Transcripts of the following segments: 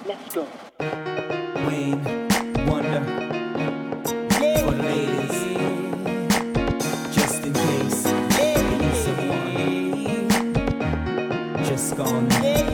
Let's go. Wayne Wonder for the ladies, just in case you need someone. Just gone.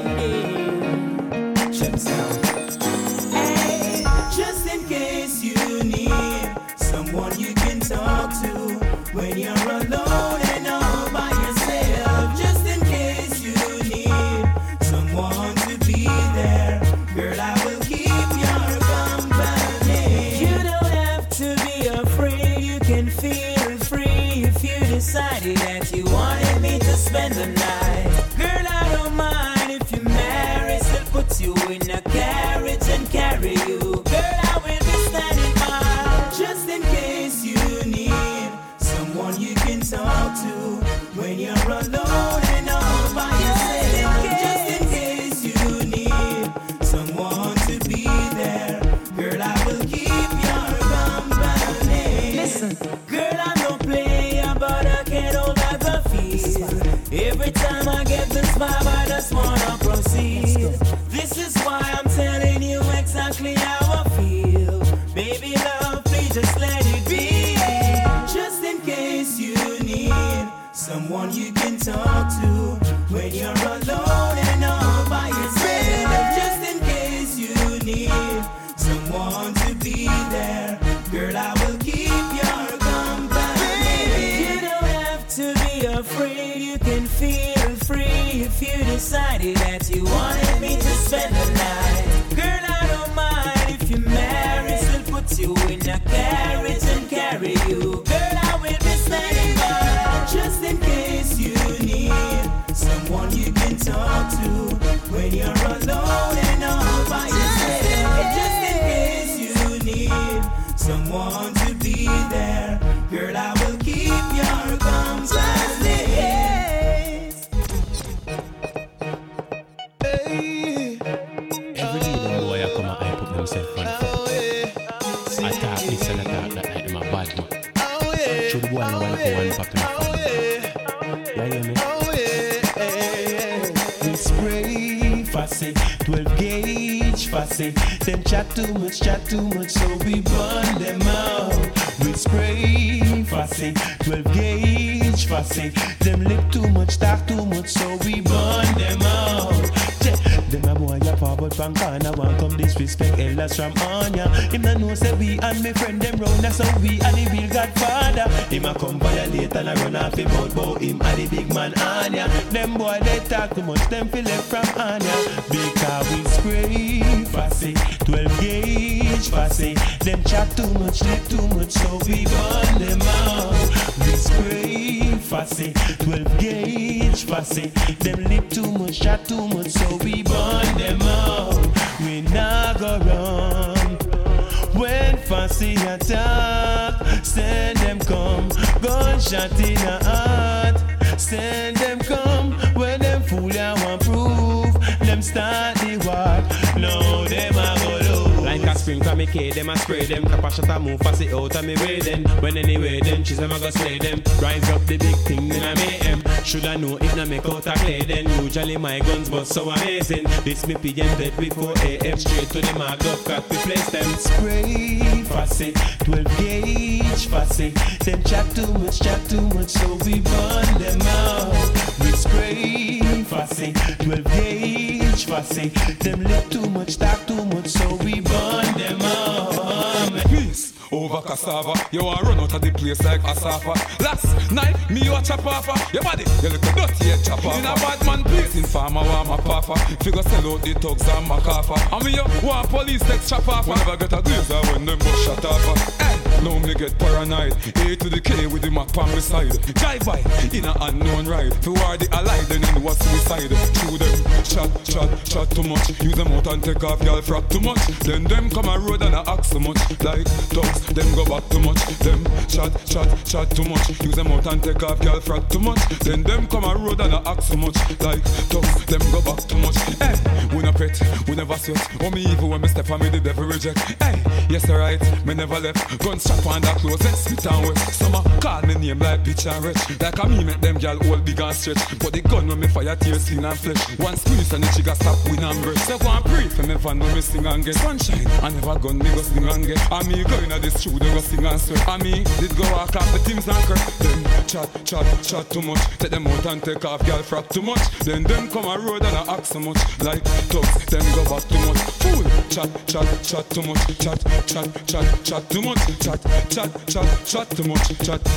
Check this out. Hey, just in case you need someone you can talk to when you're alone and all by yourself. Just in case you need someone to be there, girl, I will keep your company. You don't have to be afraid, you can feel free if you decided that you wanted me to spend the night. Girl, I don't mind if you're married, still put you in a carriage and carry you. Girl, I will be standing by, just in case you need someone you can talk to when you're alone and all by yourself. Just in case you need someone to be there, girl, I will keep your company. Listen, girl, I'm no player, but I can't hold back the feel. Every time I get this vibe, I just wanna proceed. This is why I'm telling you exactly how I feel. Baby love, please just let it be. Just in case you need someone you can talk to when you're alone and all by yourself. Just in case you need someone to be there, girl, I will keep your company. You don't have to be afraid, you can feel free if you decided that you wanted me to spend the night. Girl, I don't mind if you're married, still put you in a carriage and carry you. Girl, I will be standing by, just in case you need someone you can talk to when you're alone and all by yourself. Just in case you need someone to be there, girl, I will keep your company. Every day them boy I come and I put themselves on front. I talk this and I talk that like them a bad man. Should the boy no one for one pack in the front. You hear me? We spray fussy, 12 gauge fussy. Them chat too much, so we burn them out. We spray fussy, 12 gauge fussy. Them lip too much, talk too much, so we burn them out. Them a boy a forward from corner, want come disrespect elders from Anya. Him no know say we and me friend them round, that's how we and the real Godfather. Him a come violate and a run off him out, but him and the big man Anya. Them boy they talk too much, them feel left from Anya. Because we spray fussy, 12 gauge fussy. Them chat too much, lip too much, so we burn them out. We spray fussy, 12 gauge fussy. Them lip too much, chat too much, so we burn them out. We not go run when fussy attack. Send them come, gunshot in the heart. Send them come when them fool ya want proof. Them start the war, no them a go lose. Like a spring from me kid, them a spray them. Kappa shot a move, pass it out of me way then. When anyway then, she's them a go slay them. Rise up the big thing, then I make them. Shoulda know if not make out a clay then. Usually my guns but so amazing. This me pigeon dead before AM. Straight to the mark up, crack we place them. Spray fussy, 12 gauge fussy. Them chat too much, so we burn them out. We spray fussy, 12 gauge fussy. Them lip too much, talk too much, so we burn them out. Peace over cassava, you want run out of the place like Asafa. Last night, me you a chop off your body, you look dirty head chop off. In a bad man place, in farmer want my papa. Figure sell out the thugs and my kafa. And me you want police text chop off. Whenever get a glazer when them bus shut off. Hey, now me get paranoid. A to the K with the map on my side. Drive by in a unknown ride. If you are the allied, then you was suicide. Shoot them, chat too much. Use them out and take off y'all frack too much. Then them come a road and I ask so much. Like thugs, them go back too much. Them chat too much. Use them out and take off y'all frack too much. Then them come a road and I ask so much. Like thugs, them go back too much. Hey, we no pet, we never sweat. Oh me evil when me step on me the devil reject. Hey, yes alright, me never left. Gun strap on that close, let's spit and wet. Some call me name like bitch and rich. Like a me make them y'all hold big and stretch. But the gun when me fire tears skin and flesh. One squeeze This and the chica stop win and burst. So go and pray for me fan when me sing and get sunshine. I never gun me go sing and get. And me go inna the studio go sing and sweat. And me did go walk off the teams and curse. Them chat too much. Take them out and take off girl frack too much. Then them come a road and I act so much. Like thugs, them go back too much. Fool, chat too much. Chat too much. Chat too much.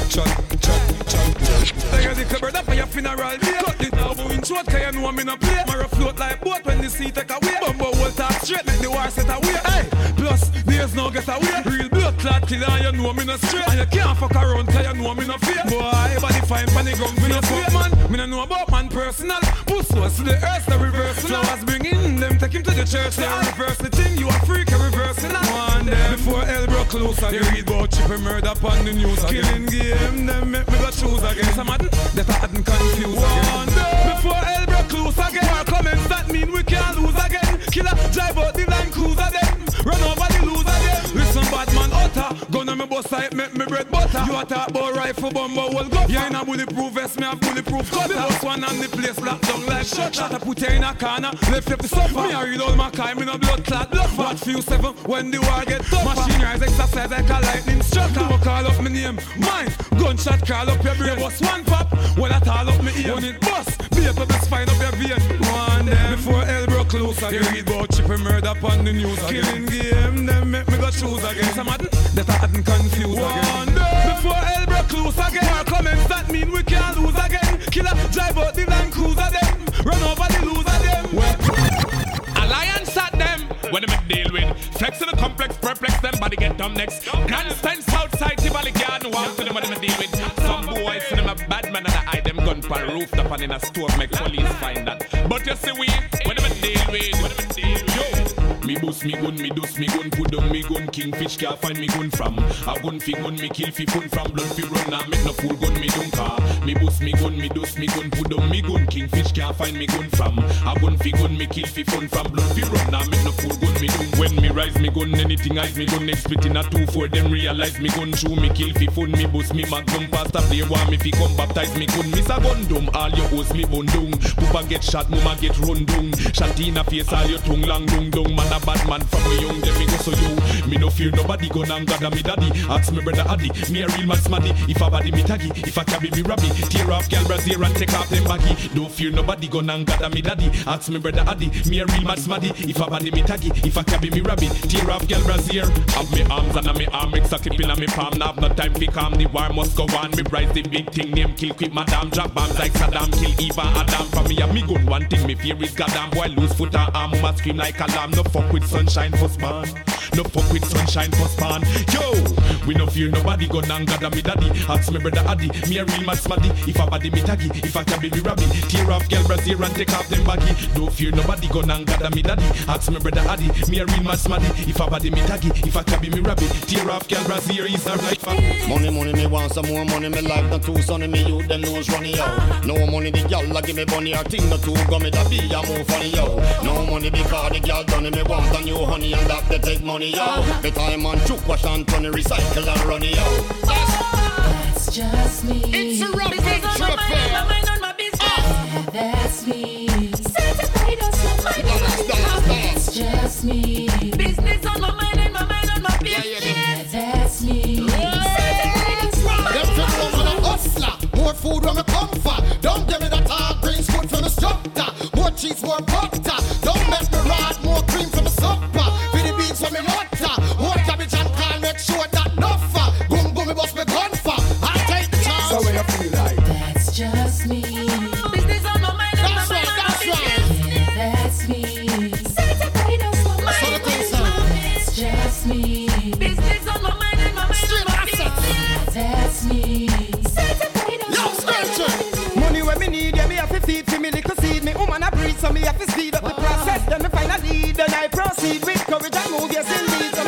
Chat. They got the covered up for your funeral. Cut it now, but in short, cause you know I'm in a play. Mara float like boat when the sea take away. Bumbo will talk straight, make the war set away. Hey, plus, there's no get away. Real blood clot killer, you know I'm in a straight. And you can't fuck around, cause you know I'm in a fear. Boy, body fine, funny gun, me no sweet man. Me no know about man personal. Puss was to the earth, the reverse. Flowers bring in them, take him to the church. They reverse the thing, you a freak, a reversing. One them, before hell broke loose, they read about chip and murder upon the news. Killing game, them make me go choose again. Some of them, that I hadn't confused again. Before hell broke loose again. More comments that mean we can't lose again. Killer, drive out the line, cruiser them. Run over the loser them. Listen, bad man, utter. Gun on me bus, I make me bread butter. You a talk about rifle, bumbo, well go. Yeah, in a bulletproof vest, me a bulletproof cutter. The bus one on the place, locked down like shutter. I put her in a corner, left up the suffer. Me a read all my kind, me no blood clot bluffer. But few seven, when the war get tougher. Machine rise, exercise like a lightning strucker. Don't call up me name, mine. Gunshot call up your brain. Bus one pop, well I call up me ear. When it bust, be a public spine up your vein. One them, before hell broke loose again. They read about chip and murder upon the news again. Killing game, them make me go choose again. Some of them, that I hadn't confused again. Before hell broke loose again. More comments that mean we can't lose again. Killer, drive out the Land Cruiser them. Run over the loser them. Alliance at them. When them deal with flex in the complex, perplex them, body get dumb next. Nonsense outside the valley garden, walk to them when them deal with. Some boys see them a bad man and I hide them gun per roof top and in a store make police find that. But you see we, when them deal with, yo. Me boost me gun, me dust me gun, put down me gun. Kingfish can't find me gun from. A gun fi gun, me kill fi fun from. Blood fi run, now make no fool gun me don't car. Me boost me gun, me dust me gun, put down me gun. Kingfish can't find me gun from. A gun fi gun, me kill fi fun from. Blood fi run, now make no fool gun me don't. When me rise me gun, anything eyes me gun. Next split in a 2-4, them realize me gun. Show me kill fi fun, me boost me magnum. Pastor play want me fi come baptize me gun. Miss a gun dumb, all your hoes me bun dung. Papa get shot, mama get run dung. Shot in a face, all your tongue long dung dung. Man a bad man from a young, them me go so you. Me no fear nobody, gun and God and me daddy. Ask me brother Addy, me a real man smaddy. If a body me taggy, if a cabby me rabby. Tear off girl brazier and take off them baggy. Don't fear nobody, gun and God and me daddy. Ask me brother Addy, me a real man smaddy. If a body me taggy, if a cabby me rabby. Tear off girl brazier. Have me arms and me arm, mix a clip in a me palm. Now have no time fi calm, the war must go on. Me rise the big thing, name kill quick madam. Drop bombs like Saddam, kill Eva Adam. For me a me gun, one thing me fear is goddamn. Boy lose foot and arm, must scream like alarm. No fuck with sunshine for spawn. No fuck with sunshine for spawn. Yo, we no fear nobody, gun and God and me daddy. Ask me brother Addy, me a real man smaddy. If a body me taggy, if a cabby me rabby. Tear off girl brazier and take off them baggy. Don't fear nobody, gun and God and me daddy. Ask me brother Addy, me a real man smaddy. If a body me taggy, if a cabby me rabby. Tear off girl brazier is a right for money, me want some more money. Me life not too sunny, me youth them nose running yo. No money the girl like give me bunny. Her thing not too gummy, that be a move funny yo. No money because the girl done me want a new honey and that they take money yo. The time on chook wash and turn recycle and run yo. That's just me. It's a rock business on my mind on my business. That's me. Certified hustler, my business. That's just me. Business on my mind and my mind on my business. That's me. Certified hustler. Them people want a hustler. More food when me come for. Don't give me that hard greens food for the structure. More cheese, more butter. Don't make me rot. More cream for the supper. For the beans for me water. More cabbage and corn. Make sure that nuffer. Boom boom me bust me gun for. I take the chance. So when you feel like that's just me. Business on my mind and my mind on my business. That's me. Certified hustler, my business. That's just me. Business on my mind and my mind on my business. That's me. Certified hustler. money when me need, yeah, me have to feed for me little seed. Me woman a breed, so me have to speed up the process. Then me find a lead, then I proceed with courage and move, yes indeed. So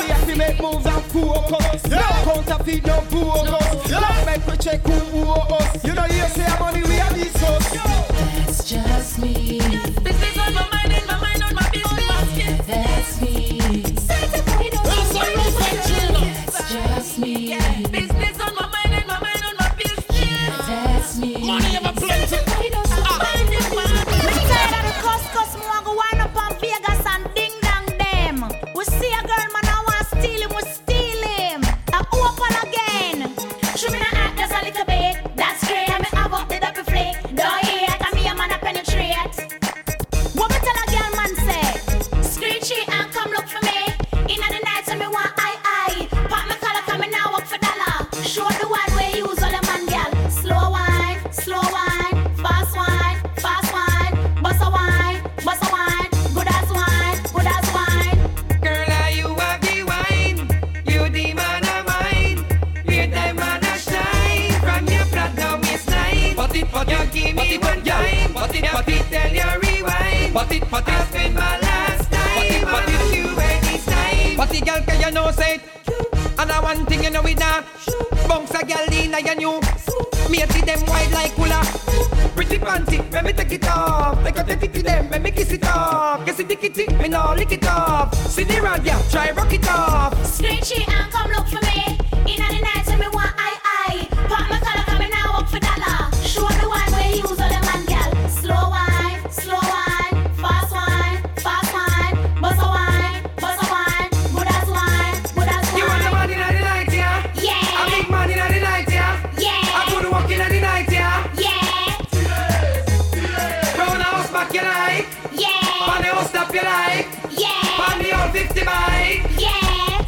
you know say it. And I one thing you know it now. Bounce a girl in a new. Me see them wide like cooler. Pretty panty, let me take it off. Take it to them, let me kiss it off. Kiss it, dick it, me no lick it off. See the rod, yeah, try rock it off. Screech it and come look for me. In the night, tell me what I. Pop my collar, come and now walk for dollar. Show the one where you use all the man, girl. Slow wine, fast wine, bust a wine, good as wine, good as wine. You want the man in the night, yeah? Yeah. A big man in the night, yeah? Yeah. A good walk in the night, yeah? Yeah. Round house back you like. Yeah. Pan the house stop you like. Yeah. Pan the old 50 bike. Yeah.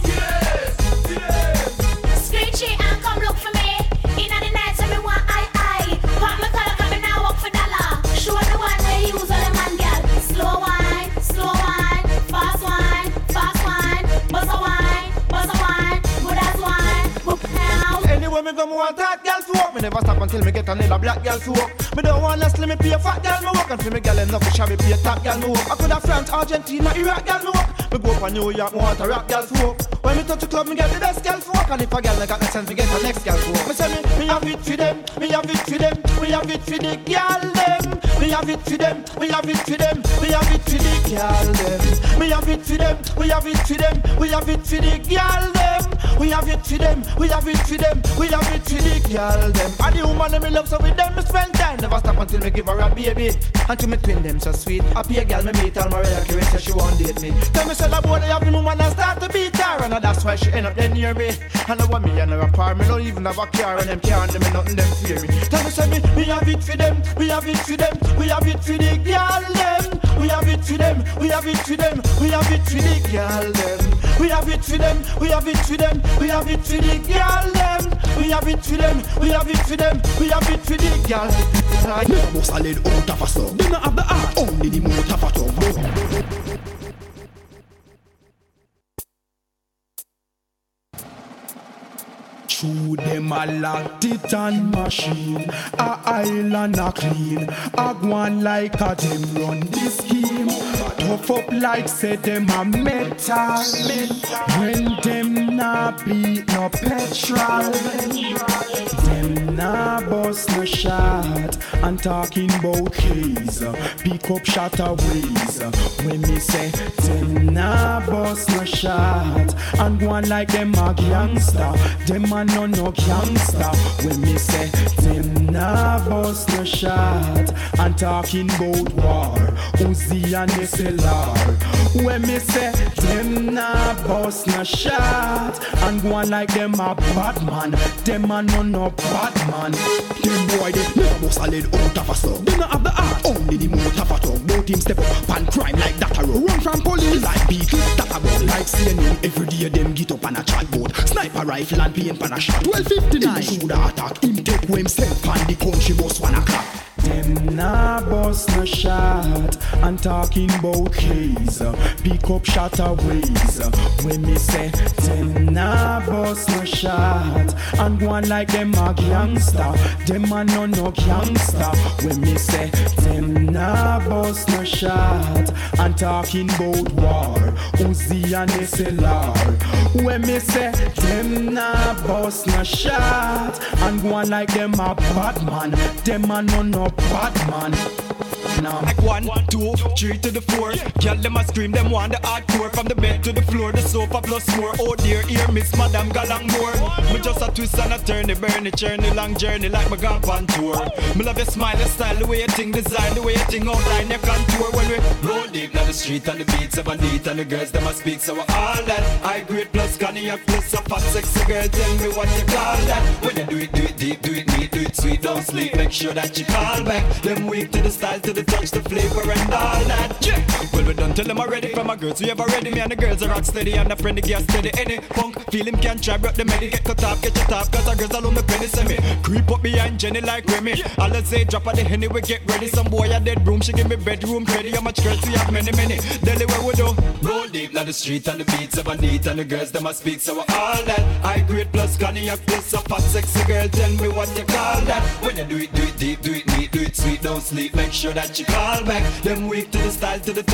Screech it and come look for me. In the night, tell me what I. Pop my collar, come and now walk for dollar. Show the one where you use all the man, girl. Slow wine, fast wine, bust a wine, good as wine. Now. Anyway, me go me want that girl to walk. Me never stop until me get another black girl to walk. Me don't want less, let me pay a fat girl me walk. And for me girl enough, me shabby pay a top girl me walk. I could have France, Argentina, Iraq girl me walk. Me go up a New York, me want a rock girl to walk. When me touch the club, me get the best girl to walk. And if a girl I got no sense, me get the next girl to walk. Me say me have it for them, me have it for them, we have it for the girl them. Me have it for them, we have it for them, we have it for the girl them. Me have it for them, we have it for them, we have it for the girl them. We have it for them, we have it for them, we have it for the girl them. And the woman them me love, so with them me spend time. Never stop until me give her a baby. And to me twin them so sweet. Happy a girl me meet, all Mariah Carey say she won't date me. Tell me say the boy they have the woman and start to beat her. And that's why she end up there near me. And I want me and her apart, me don't even have a car. And them car and them ain't nothing them fear me. Tell me say me have it for them, we have it for them, we have it for the girl them. We have it for them, we have it for them, we have it for the girl them. We have it for them, we have it for them, we have it for the girl them. We have it for them, we have it for them, we have it for the girl. Never must a lead out of a song. They not have the art, only the mood of a tongue. Through them a locked it and machine. A island a clean. A go on like a them run this scheme. Tough up like say them a metal. When them nah beat no petrol. Them nah bust no shot. And talking about keys. Pick up shot ways. When me say them nah bust no shot. And go on like them a gangster. Them a no gangster. When me say them nah bust no shot. And talking about war. Uzi and SLR. When me say them nah bust no shot. And go on like them a bad man. Them a no bad man. Them boy they never must a lead out of a song. They not have the art, only the mood of a tongue. Both team step up and crime like that a row. Run from police like Beatles, that a ball. Like CNN, every day them get up on a chatbot. Sniper rifle and paint pan a shot. 12:59 should attack. Him take himself and the country bus 1 o'clock. Them nah bust no shot. And talking about keys. Pick up shot ways. When me say them nah bust no shot. And go on like them a gangster. Them a no gangster. When me say them nah bust no shot. And talking about war. Uzi and SLR. When me say them nah bust no shot. And go on like them a bad man. Them a no bad man. Like 1, 2, 3 to the 4. Girl them a scream, them want the hardcore. From the bed to the floor, the sofa plus more. Oh dear, ear miss Madame Galang more. Me just a twist and a turn, the burn, the journey, long journey like my gone on tour. Me love your smile, the style, the way you think, design, the way you think, outline your contour. When we roll deep down the street and the beats of a neat and the girls them a speak. So all that, high grade plus cognac plus a fat sexy girl. Tell me what you call that. When you do it deep, do it neat, do it sweet, don't sleep. Make sure that you call back. Them weak to the style, to the touch, the flavor and all that. Yeah. Well, we done till them already. From my girls, we ever ready. Me and the girls are rock steady and the friend the gas steady. Any punk feel him can't try, brought the medi. Get cut off, get your top, cause our girls all on the penny semi. Creep up behind Jenny like Remy. All I say, drop of the henny, we get ready. Some boy a dead room, she give me bedroom ready. How much girls we have many. Daily where we do. Roll deep down the street and the beats of a neat and the girls them a speak. So all that. High grade plus cognac plus a fat sexy girl. Tell me what you call that. When you do it deep, do it neat, do it sweet, don't sleep. Make sure that you call back. Them weak to the style, to the touch, the flavor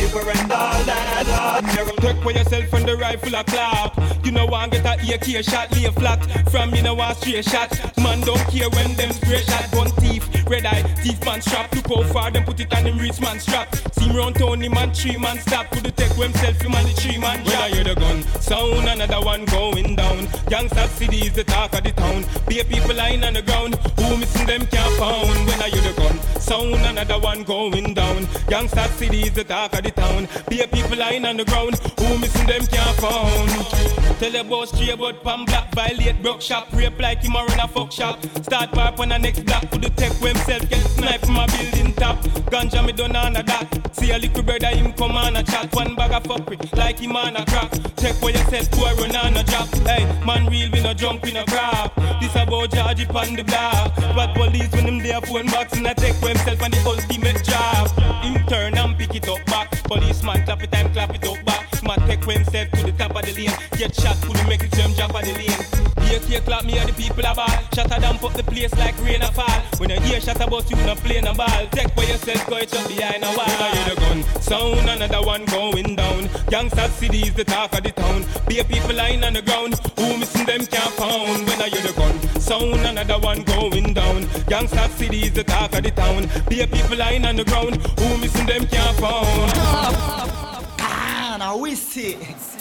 liver and all that. Take for yourself from the rifle a clap. You know one get a AK shot, lay flat. From you know one straight shot. Man don't care when them straight shot. Gun thief, red eye, thief man strap. Look how far them put it on him wrist man strap. See him round town, him man 3 man stop. Could the take himself, him and the 3 man drop. When I hear the gun sound, another one going down. Gangsta city is the talk of the town. Be people lying on the ground, who missing them can't found. When I hear the gun sound, another one going down. Gangsta city is the talk of the town. Be people lying on the ground, who missing them can't found. Tell the boss straight about pan black, violate broke shop, rape like him or in a fuck shop. Start pipe on the next block, put the tech where himself get sniped from a building top. Ganja me done on a that. See a little brother him come on a chat, one bag of fuck with, like him on a crack. Check for yourself, boy run on a drop. Hey, man real we no jump in a crap. This about Georgie pan the block. But police when him there phone box and I take for himself and the ultimate job. Him turn and pick it up back. Policeman clap it and clap it up back. Man take for himself to the top of the lane. Get shot, pull him make it jump drop of the lane. AK clap me and the people a ball. Shot a damp up the place like rain a fall. When you hear shot about you not playing a ball. Take for yourself, go it up behind a wall. When I hear the gun sound, another one going down. Gangsta city is the talk of the town. Be people lying on the ground, who missing them can't found. When I hear the gun sound, another one going down. Gangsta city is the talk of the town. Be people lying on the ground, who missing them can't found. Now we see.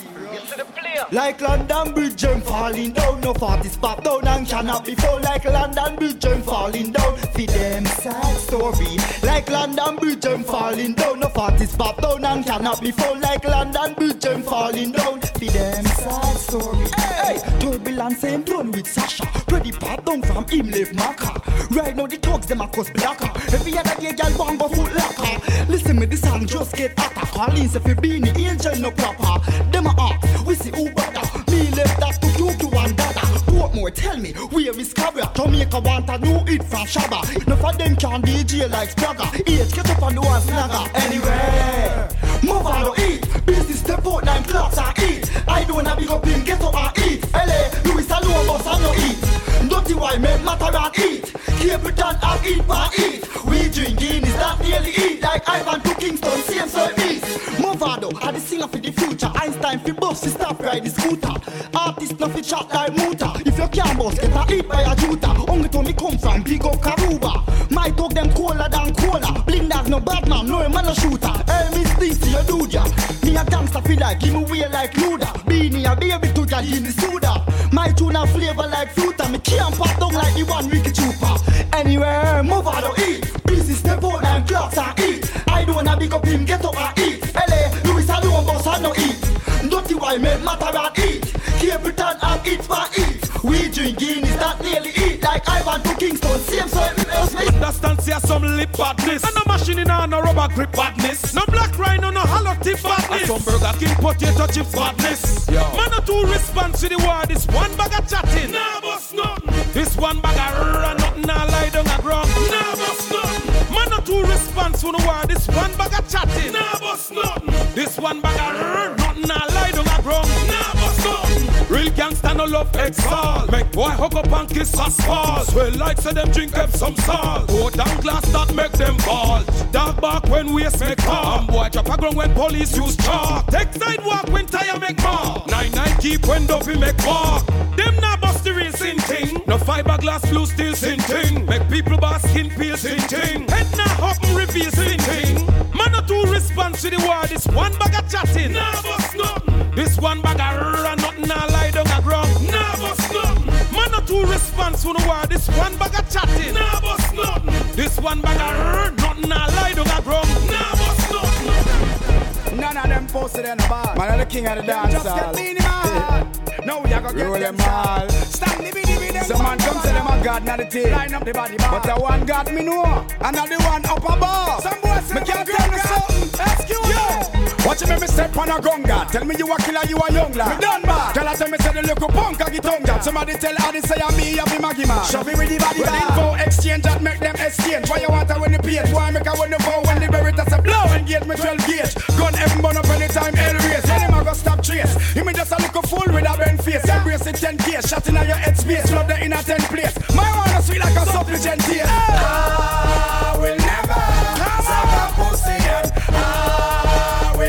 Like London Bridge and falling down. No 40 spot down and cannot be full. Like London Bridge and falling down. For them sad story. Like London Bridge and falling down. No 40 spot down and cannot be full. Like London Bridge and falling down. For them sad story. Hey, turbulence ain't done with Sasha. Pretty pop down from him left Maka. Right now the thugs them a cause blacker. Every other day girl bang but foot locker. Listen me this song just get hotter. Collins if you be the angel no proper. Them a ask, we see who better. Me left that to Tutu and Dada. Portmore tell me where is Cabra. Jamaica want a new hit from Shabba. Enough of them can DJ like Spragger. Eat get up on the one snagger. Anyway, move on to eat. Business step out 9 clocks and eat. I don't wanna big up in ghetto and eat. LA, Louis alone boss and no eat. Dirty why make matter and eat. Cape Town and eat and eat. We drinking is that nearly eat. Like Ivan to Kingston, same service. Movado, I the singer for the future. Einstein for bus, to stop ride the scooter. Artist no fi chat like Muta. If you can't boss, get a eat by a juta. Only to me come from big up Karuba. My talk them cooler than cola. Bling that's no bad man, no man a shooter. Hey, Miss Dixie, you do ya. Me a gangster feel like, give me way like Luda. Beanie a baby to ya in the soda. My tune a flavor like fruta. Me can't pop down like the one Ricky Chupa. Anywhere, move out to eat. Busy step out and clocks and eat. I don't wanna big up him, get up and eat. LA, Louis alone boss and no eat. Dirty why make matter and eat. Cape Town and eat for eat. We drinking is that nearly eat. Like Ivan to Kingston, same so everywhere else me. Understand see some lip badness. And no machine in a no rubber grip badness. No black rhino, no hollow tip badness. And some Burger King potato chips badness. Man a two response to the war. This one bag of chatting. Nah boss nothing. This one bag of run nothing. Nah lie down a ground. Nah boss nothing. Man a two response to the war. This one bag of chatting. Nah boss nothing. This one bag of run nothing. Nah lie down a ground. Nah boss nothing. Real gangsta no love exalt. Make boy hook up and kiss asphalt. Swell like say them drink up some salt. Pour down glass that make them ball. Dark bark when waist make calm. Boy drop a ground when police use chalk. Take sidewalk when tire make mark. 9-9 keep when dopey make walk. Them nah bust the real sin thing. No fiberglass blue steel sin thing. Make people bar skin peel sin thing. Head nah up and reveal sin thing. Man a two response to the war. This one bag of chatting. Nah bust nothing. This one bag of run nothing. Nah lie down a ground. Nah bust nothing. Man a two response to the war. This one bag of chatting. Nah bust nothing. This one bag of nothing. Nah lie down a ground. Nah bust nothing. None of them posted in the bar. Man, I'm the king of the dance hall. Just get me in the bar. No, we are gonna get them all. Stand the video. Some man come say them a god, not the team. Line up the body bar. But the one god me know, and not the one up above. Some boys say me can't tell me something. Excuse me. Watch me step on a gunga. Tell me you a killer, you a young lad. Me done bad. Tell her tell me say the little punk a get tongue. Somebody tell her they say I'm me, I be Maggie man. Shove it with the body bar. Info exchange that make them exchange. Why you want to win the page? Why make I win the phone when the Veritas a blow? Engage me 12 gauge. Gun heaven burn up anytime hell race. Tell him I go stop trace. He me just a little fool with a bent face. Embrace it 10K. Shot in your head space. Love the inner 10 place. My wanna sweet like a supplicant here. I will never suck a pussy and I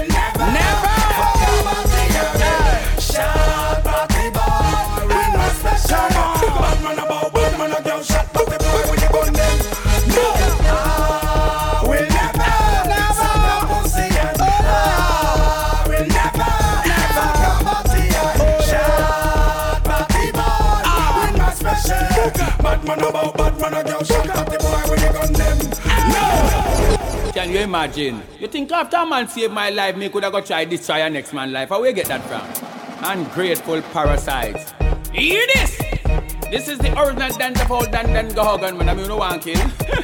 you imagine? You think after a man saved my life, me could have go try destroy your next man's life? Where we get that from? Ungrateful parasites. Hear this? This is the original dance of old Dan Gahogan, man. I mean, you know one kill.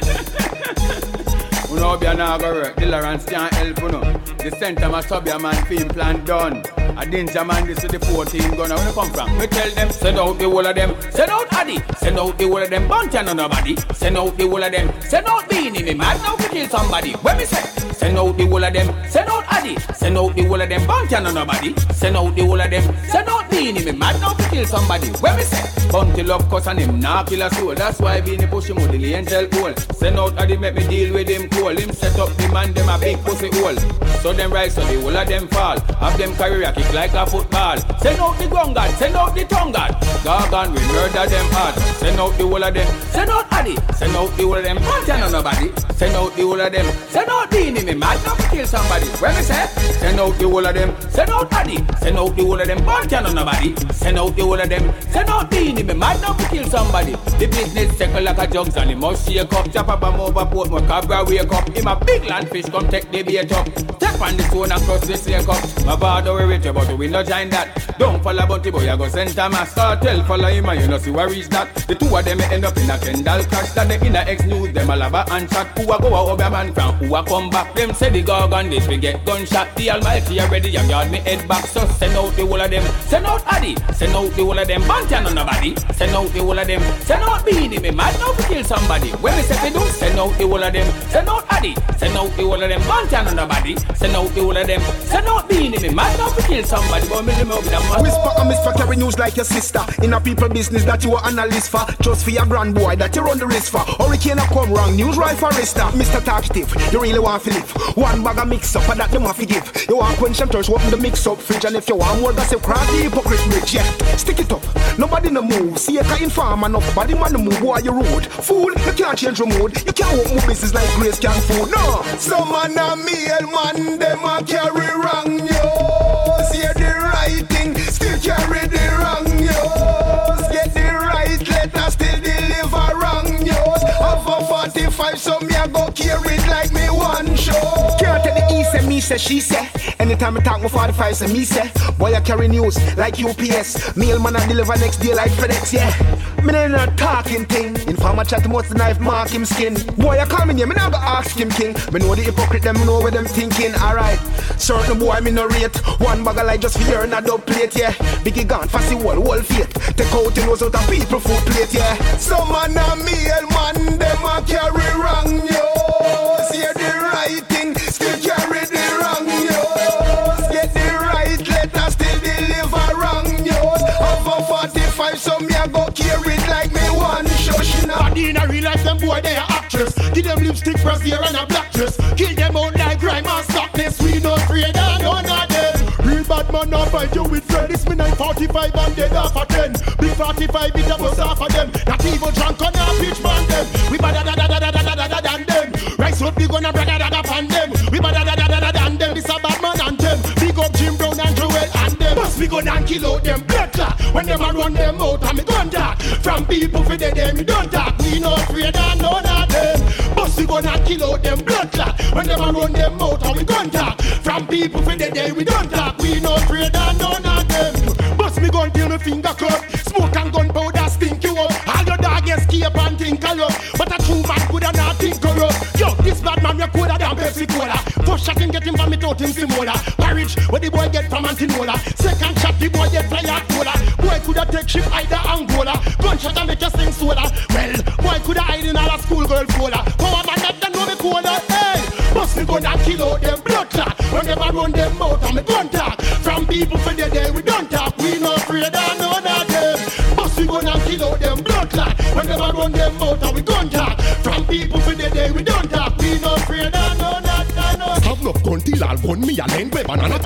You know, be an agor, the Lawrence can't help, you know. The center must have your man film plan done. A danger man, this is the 14 gun. Where you come from? We tell them, send out the whole of them. Send out Addy. Send out the whole of them. Bounty on nobody. Send out the whole of them. Send out Beanie. Me mad now to kill somebody. When me say, send out the whole of them. Send out Addy. Send out the whole of them. Bounty on nobody. Send out the whole of them. Send out Beanie. Me mad now to kill somebody. When me say, Bounty love cuss and him nah kill a soul. That's why Beanie push him out the angel hole. Send out Addy make me deal with him cool. Him set up the man them a big pussy hole. So them rise so the whole of them fall. Have them career kick like a football. Send out the gun god, send out the tongue god. Gargan we murder them hard. Send out the whole of them, send out Addy. Send out the whole of them, don't on nobody. Send out the whole of them, send out Beanie. Me mad not to kill somebody. When me say, send out the whole of them, send out Addy. Send out the whole of them, don't on nobody. Send out the whole of them, send out Beanie. Me mad not to kill somebody. The business circle like a jugs and he must shake up. Chop up a over port, my cabra wake up. Him a big land fish come take the bait up. Step on the stone and cross the snake up. My father we rich but we no join that. Don't follow Bunty boy, I go send a mass. Cartel follow him and you know see where reach that. The two of them end up in a Kendall crash. That they in a X-News, them a lava and chat. Who a go a over man from, who a come back. Them say the Gargan, this we get gunshot. The Almighty already, you yard me head back. So send out the whole of them, send out Addy. Send out the whole of them, Bunty and nobody. Send out the whole of them, send out Beanie. Me mad now to kill somebody. When me say we do, send out the whole of them, send out Addy. Send out the whole of them, Bunty and nobody. Send out the whole of them, send out Beanie. Me mad now to kill somebody. But me remember them. Whisper and miss for carry news like your sister. In a people business that you are analyst for. Just for your grand boy that you run the risk for. Hurricane a come wrong, news right for Rista. Mr. Talkative, you really want to live. One bag of mix up and that them want to give. You want quench and thirst, open the mix up fridge. And if you want more, that's a cross the hypocrite bridge. Yeah, stick it up, nobody no move. See you can inform enough, body man no move, why you rude. Fool, you can't change your mood. You can't open business like Grace can food. No, some man a meal man, them a carry wrong news. Hear the right thing, still carry the wrong news. Get the right letter, still deliver wrong news. Of a 45, so me a go carry it like me one show. Can't tell the E say, me say, she say. Anytime I talk my 45, say me say. Boy I carry news like UPS. Mailman I deliver next day like FedEx, yeah. Me not talking thing. Informer chat him what's the knife mark him skin. Boy I call me name, me not go ask him king. Me know the hypocrite them, me know where them thinking. Alright, certain boy me no rate. One bag of light just for here and a dub plate, yeah. Biggie gone, fussy wall faith. Take out the nose out of people food plate, yeah. Some man a meal man, them a carry wrong news. Hear the right thing, still carry the wrong news. Get the right letter, still deliver wrong news. Over 45, so me a go carry it like me one show. She not in a real life, them boy they are actress. Give them lipstick, brassiere and a black dress. Kill them out like crime and softness. We not afraid of none of them. Real bad man not fight you with friend. It's me 945 and dead half a 10. Big 45 it up half of them. Not even drunk on a pitch man them. We bada da da da da da da da than them. Rise up big on a brother da da pan them. We bada da da da da than them. This a bad man and them. Big up Jim Brown and Joel and them. Must we go and kill out them blood clot. When them a run them out and me gun talk. From people for the them me don't talk. We no afraid of none of them. Must we go and kill out them blood clot. When them a run them out and we gun talk. From people for the day we don't talk. We no afraid of none of them. Bust me gun till me finger cut. Smoke and gunpowder stink you up. All your dog escape and think a lot. But a true man could not think corrupt. Yo, this bad man you coulda than Pepsi Cola. First shot him get him from me out him Simola. Parage where the boy get from Antinola. Second shot the boy get fire cola. Boy coulda take ship either Angola. Gunshot and make you sing soda. Well, boy coulda hide in all a schoolgirl folder. Power man that know me cola. Hey, bust me gun and kill out them blood clot. When them a run them out and me gun talk. From people for the day we don't talk. We no afraid of none of them. Bust me gun and kill out them blood clot. When them a run them out and we gun talk. From people for the day we don't talk. We no afraid of none of them. Have no gun till I'll gun me a lane with banana.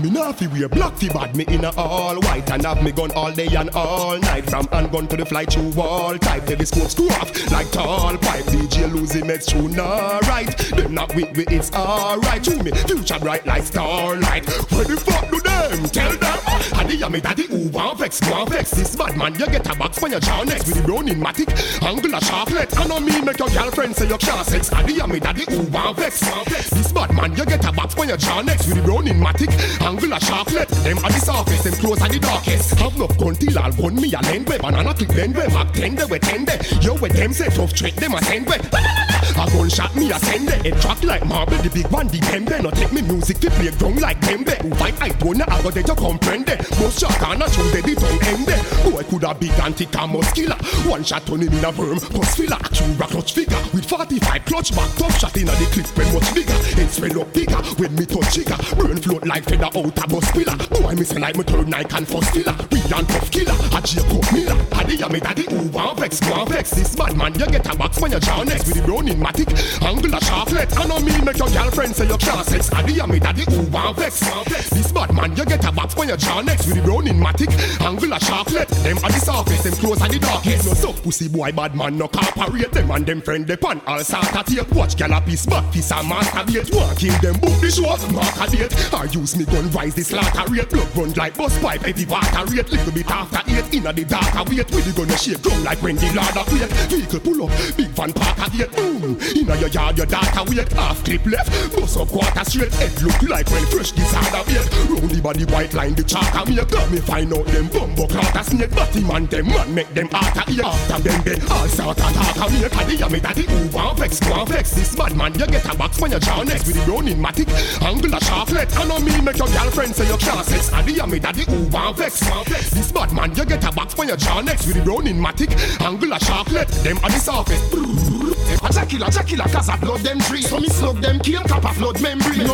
me not fi wear black fi bad. Me in a all white and have me gun all day and all night. From handgun to the fly through wall type. Telescope screw off like tall pipe. DJ losing meds true nah right. Them not with me it's alright. To me future bright like starlight. Where the fuck do them? Tell them. Adi ya me daddy who want vex. This bad man you get a box when you jaw next. With the browning matic angular chocolate. I know me make your girlfriend say you can't sex. Adi ya me daddy who want vex. This bad man you get a box when you jaw next. With the browning matic angular chocolate. Them at the surface, them close at the darkest. Have no gun till all gun me a lend way. Banana clip lend way. Mac 10 they we 10 they. Yo with them say tough trick them a send way. A gunshot me a send it. It track like marble, the big one, the Dembe. No take me music to play drum like Dembe. Who fight I don't know, I got it to comprehend. Most shot and a show the tongue end. Boy could have big anti-cam muscular. One shot turning in a worm, cause filler. Two-rack clutch figure. With 45 clutch back, top shot in a the clip when much bigger. It swell up bigger, when me touch trigger. Burn float like feather out a bus pillar. Boy missing like me turn Nike and first filler. Real and tough killer, a Jacob Miller. Paddy ya me daddy who want vex. This bad man you get a box when you jaw next. With the browning matic, angular chocolate. I know me make your girlfriend say you can't sex. Paddy ya me daddy who want vex. This bad man you get a box when you jaw next. With the browning matic, angular chocolate. Them at the surface, them close at the darkest. No suck pussy boy bad man no cooperate. Them and them friend they pan all sort of tape. Watch gal a piece back piece and masturbate. Want kill them book the show, mark a date. I use me gun rise the slaughter rate. Blood run like bus pipe, heavy water rate. Little bit after 8 inna the darker wait. With the gun shake drum like when the Lord of wait. Vehicle pull up, big van park a gate. Boom, inna your yard your data wait. Half clip left, bust up quarter straight. Head look like when fresh disorder bait. Round the body white line the chalk a make. Got me find out them bumbo clout a snake. Batty man them man make them heart a ear. After them then all sort of talk a make. Paddy ya me daddy who want vex. This bad man you get a box when you jaw next. With the browning matic, angular chocolate. I know me make your girlfriend say you can't sex. Paddy ya me daddy who want vex. This bad man you get a box when you jaw next. With the browning matic, angular chocolate. Them at the surface. A Jackilla cause I blood them trees. So me slug them kill cap a flood membrane.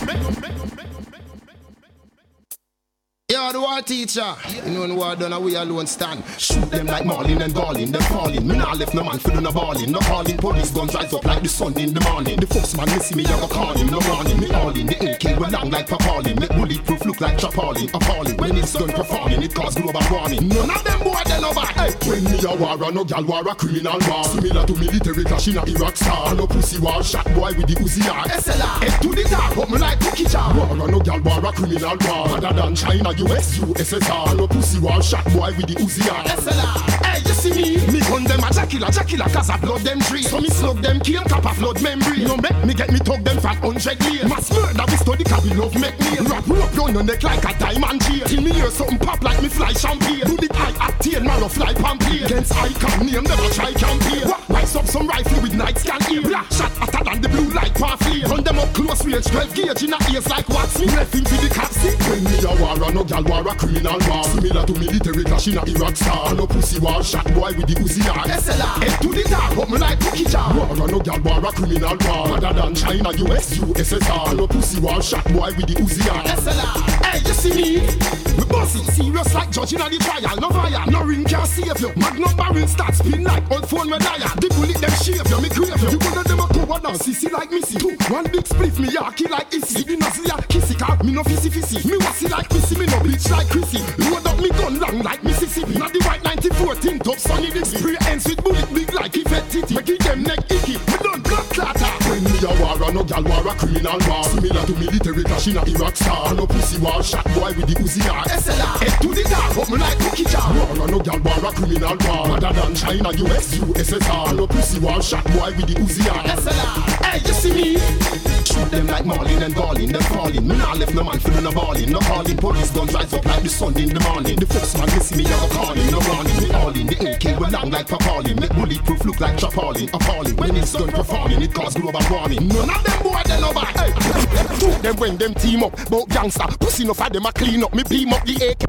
You're the war teacher. You know the war done we alone stand. Shoot them like Marlin and Darlin. Them falling. Me nah left no man for do no balling. No calling. Police guns rise up like the sun in the morning. The first man me see me I go call him. No warning. Me all in. The ink kill well long like Papalin. Make bulletproof look like Chapalin. Appalling. When it's done performing it cause global warming. None of them boy they no bad. Hey, when me a war no gal war a criminal war. Similar to military clash in a Iraq star. No pussy war shot boy with the Uzi R. SLR. Head to the top but me like cookie jar. War no gal war a criminal war. Other than China US, USSR. No pussy war shot boy with the Uzi R. SLR. Hey, you see me? Me gun them a Jackilla cause I blood them trees. So me slug them kill cap a flood membrane. No make me get me tug them fat 100 years. Mass murder we study cause we love make me. Wrap round your neck like a diamond chain. Till me hear something pop like me fly champagne. Do the eye at tail man of fly pamphlet. Against icon name never try campaign. Rise up some rifle with night scan ear. Black shot hotter than the blue light pamphlet. Run them up close range 12 gauge in a ears like what's me. Left him for the cap see. When me a war no gal war a criminal war. Similar to military clash in a Iraq star. No pussy war shot boy with the Uzi R. SLR. Head to the top but me like cookie jar. War no gal war a criminal war. Other than China US, USSR. No pussy war shot boy with the Uzi R. SLR. Hey, you see me? We bossy, serious like judge in a the trial. No fire, no ring can save you. Magnum barrel start spin like old phone medallion. The bullet them shave you, me crave you. You gonna them a cover down, sissy like missy. One big spliff me yaki like issy. The nozzle a kissy car, me no fissy. Me wassy like missy, me no bleach like Chrissy. Load up me gun long like Mississippi. Not the white 1914 top sunny this. Spray ends with bullet big like Yvette Titty. Make them neck icky, me done blood clatter. When me a war no gal war a criminal war. Similar to military clash in a Iraq star. No pussy war shot boy with the Uzi R. SLR. Head to the top but me like cookie jar. War no gal war a criminal war. Other than China US, USSR. No pussy war shot boy with the Uzi R. SLR. Hey, you see me? Shoot them like Marlin and Darlin. Them falling. Me nah left no man for do no balling. No calling. Police guns rise up like the sun in the morning. The first man me see me I go call him. No warning. Me all in. The ink kill well long like Papalin. Make bulletproof look like Chapalin. Appalling. When it's done performing it cause global warming. None of them boy they no bad. Hey, shoot them when them team up. Bout gangster. Pussy enough of them a clean up. Me beam up the AK.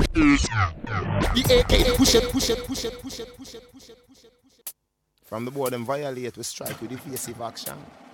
The AK. Push it. From the board them violate we strike with defensive action.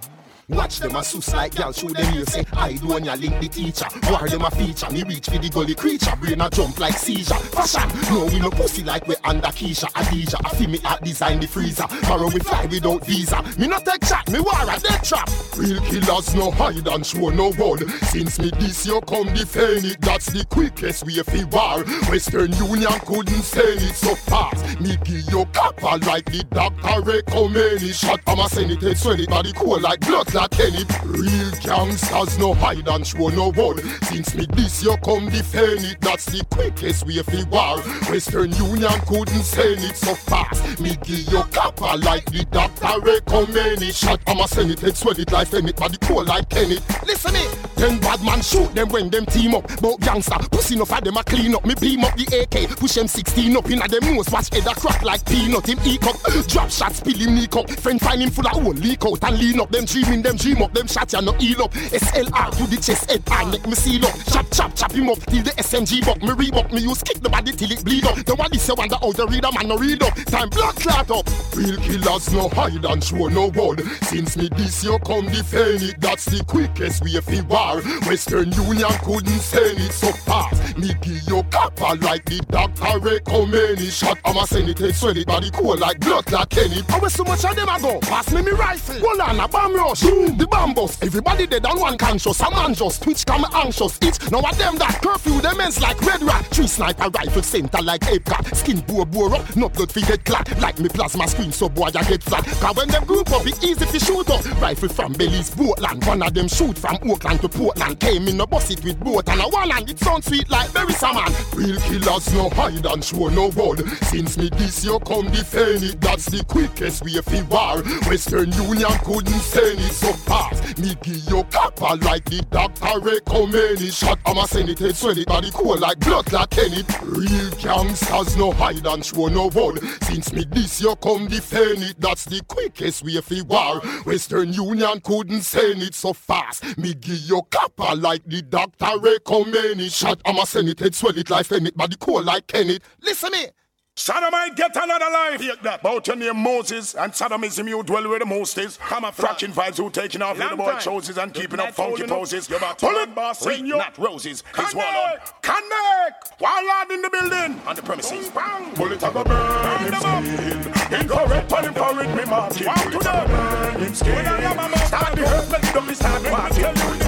Watch them a sus like gal show them you say I do when ya link the teacher. War them a feature, me reach for the gully creature. Brain a jump like seizure. Fashion, no we no pussy like we under Keisha. Adija, I feel me at design the freezer. Tomorrow we fly without visa. Me not take chat, me war a dead trap. Real killers no hide and show no word. Since me this year come defend it, that's the quickest way for war. Western Union couldn't send it so fast. Me give you copper like the doctor recommend it. Shot I'ma send it head swell it body cool like blood clot Kenny. Real gangsters no hide and show no word. Since me this year come defend it, that's the quickest way for war. Western Union couldn't send it so fast. Me give you copper like the doctor recommend it. Shot I'ma send it head swell it like Fennit body cool like Kenny. Listen me, then bad man shoot them when them team up. But gangster pussy enough of them a clean up. Me beam up the AK, push them 16 up inna them nose. Watch head a crack like peanut. Him eat up, drop shot spill him leak up. Friend find him full of hole leak out and lean up. Them dreaming them dream up. Them shot ya no heal up. SLR to the chest head I make me seal up. Chop him up till the SMG buck. Me rebuck me use kick the body till it bleed up. The one this you wonder how the reader man no read up. Time blood clot up. Real killers no hide and show no word. Since me this year come defend it, that's the quickest way for war. Western Union couldn't send it so fast. Me give you copper like the doctor recommend it. Shot I'ma send it head swell it body cool like blood clot Kenny. How so much of them a go? Pass me rifle. Hold on a bomb rush. Boom. The bomb bust. Everybody dead and one conscious. A man just twitch come anxious. Each now of them that curfew them ends like red rat. 3 sniper rifle center like ape cat. Skin bore up. No blood fi get clot. Like me plasma screen so boy I get flat. Cause when them group up it easy fi shoot up. Rifle from Belize, Portland. One of them shoot from Oakland to Portland. Came in a bus it with boat and a one hand. It sound sweet like berry salmon. Real killers no hide and show no word. Since me this year come defend it, that's the quickest way for war. Western Union couldn't send it so fast. Me give you copper like the doctor recommend it. Shot I'ma send it head swell it body cool like blood clot Kenny. Real gangsters no hide and show no word. Since me this year come defend it, that's the quickest way for war. Western Union couldn't send it so fast. Me give you copper like the doctor recommend it. Shot I'ma send it head swell it like Fennit body cool like Kenny. Listen me. Sodomite get another life. Hear that. Bout your name Moses and Sodomism you dwell where the most is. Come a fraction vibes who taking off with the boy choices and keeping up funky poses. Bullet boss ring not roses. His wallet. Connect. Warlord in the building. On the premises. Bullet a go burn him skin. Incorrect on him for it me marking. One to them. Burn him skin. Start the hurt let it up start party.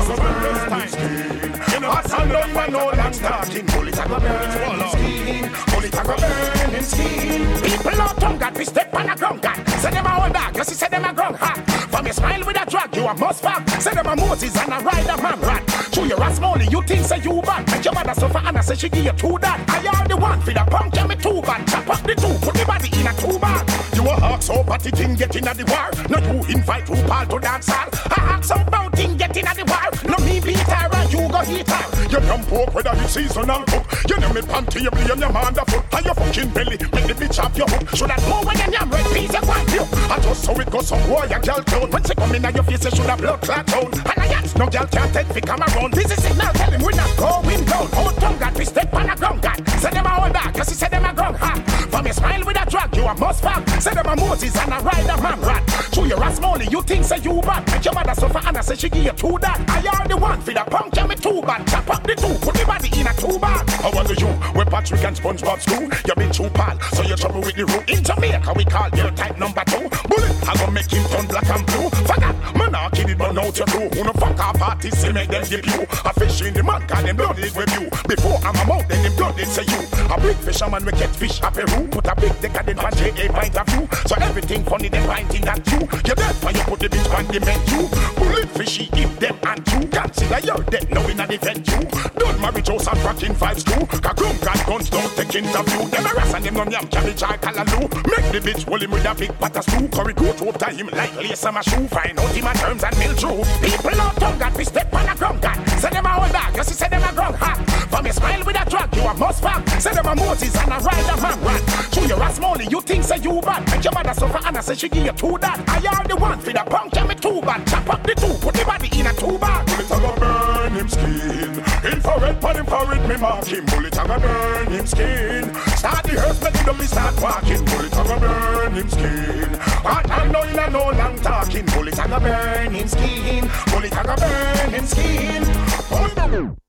Burn him skin. You know what's on them man no long starting. Bullet a go burn him skin. Bullet a go burn him skin. People out tongue God, we step on a ground God. Say them a hold dog, you see say them a ground hot. From your smile with a drag, you a must fuck. Say them a Moses and a rider man rat. Show your ass molly, you think say you bad. Make your mother suffer and I say she give you 2 that. I are the one for the punk, yeah me 2 bad. Chop up the 2, put the body in a 2 bag. You a hawk so party thing get in at the war. No you invite RuPaul to dance hall. I hawk some bout thing get in at the war. No me beat her and you go hit her. You dumb pork whether you seasonal cook. You know me panty, you blame your man the foot. And your fucking belly, make the bitch have your hook. Should I know when you yam red peas you want you? I just so it goes some boy a girl clown. When she come in at your face you should have blood clot down. Alliance no girl can't take fi come around. This is signal tell him we not going down. Out tongue God we step on a ground God. Say them a hold dog, cause she say them a ground hot. From your smile with a drag you a must fuck. Say them a Moses and a rider man rat. Show your ass molly, you think say you bad. Make your mother suffer and I say she give you 2 that. I are the one for the punk, yeah me 2 bad. Chop up the 2, put the body in a 2 bag. How are you? Where Patrick and SpongeBob school? You been too pal, so you trouble with the root. In Jamaica we call you type number 2. Bullet, I gon' make him turn black and blue. Forgot, man I kid it but out your crew. Who no fuck our parties, say make them dip you. A fish in the man, call them blooded with you. Before I'm a mouth, then them blooded say you. A big fisherman we catch fish up Peru. Put a big decadent for J.A. point of view. So everything funny they pointing at you. You dead when you put the bitch on the menu. Bullet fishy give them and you. Consider you're dead now in a defend you. Don't marry Joe and fucking 5 screw. Cause got guns don't take interview. Them a ras and them no yam carry char callaloo. Make the bitch hold him with a big pot of stew. Curry coat up to him like lace on my shoe. Find out him a terms and mill true. People out tongue God we step on a ground God. Say them a hold dog, you see say them a ground hot. From your smile with a drag you a must back. Say them a Moses and a rider man rat. Show your ass money, you think say you bad. Make your mother suffer and I say she give you two that. I are the one for the punk, me too bad. Chop up the two, put the body in a two bag. Bullet a go burn him skin. Infrared pan infrared me mark him. Bullet a go burn him skin. Start the hearse, make him start walking. Bullet a go burn him skin. But I know in a no long talking. Bullet a go burn him skin. Bullet a go burn him skin.